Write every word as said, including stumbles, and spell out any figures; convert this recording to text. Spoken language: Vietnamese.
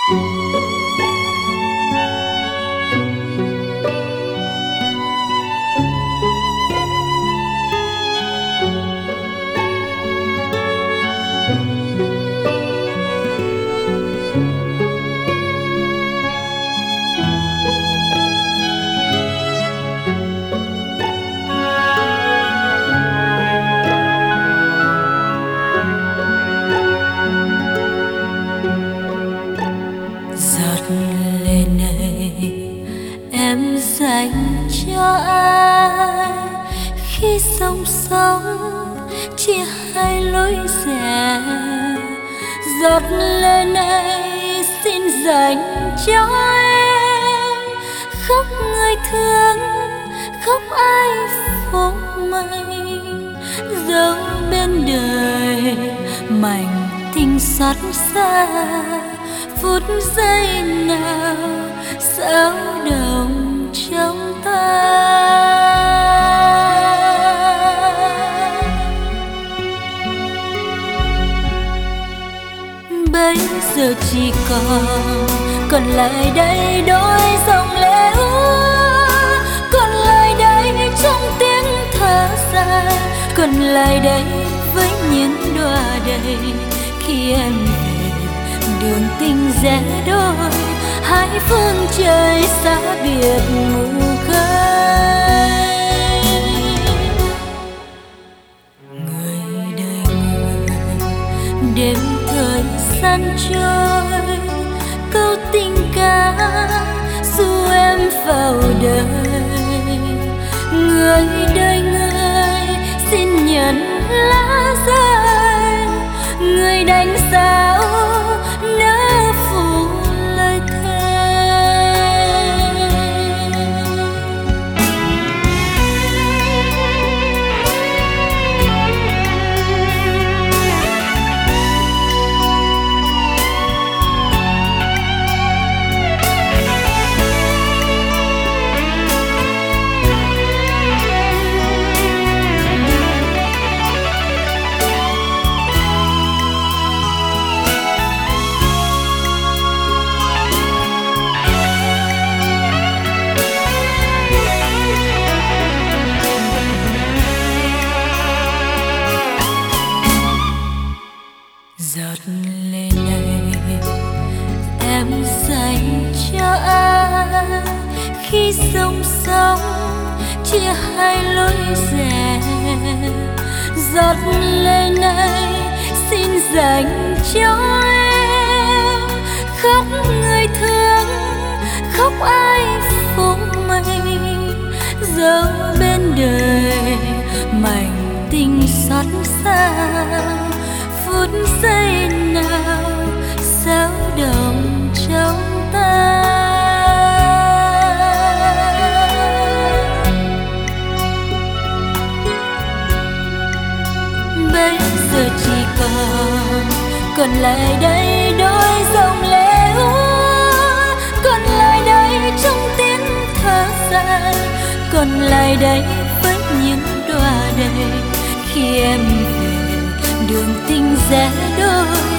dành cho ai khi song song chia hai lối rẽ. Giọt lệ này xin dành cho em, khóc người thương, khóc ai phố mây, dẫu bên đời mảnh tình xót xa. Phút giây nào sao động trong ta, bây giờ chỉ còn còn lại đây đôi dòng lệ úa, còn lại đây trong tiếng thở dài, còn lại đây với những đóa đầy khi em về đường tình rẽ đôi, hai phương trời xa biệt mù khơi. Người đời người đêm thời gian trôi, câu tình ca dù em vào đời. Người đời người xin nhận lá rơi, người đánh sao nỡ phụ lời thề. Giọt lệ này em dành cho ai khi song song chia hai lối rẽ. Giọt lệ này xin dành cho em, khóc người thương, khóc ai phố mây, dẫu bên đời mảnh tình xót xa. Phút giây nào sao động trong ta, bây giờ chỉ còn còn lại đây đôi dòng lệ úa, còn lại đây trong tiếng thở dài, còn lại đây với những đóa đầy khi em về đường tình rẽ đôi,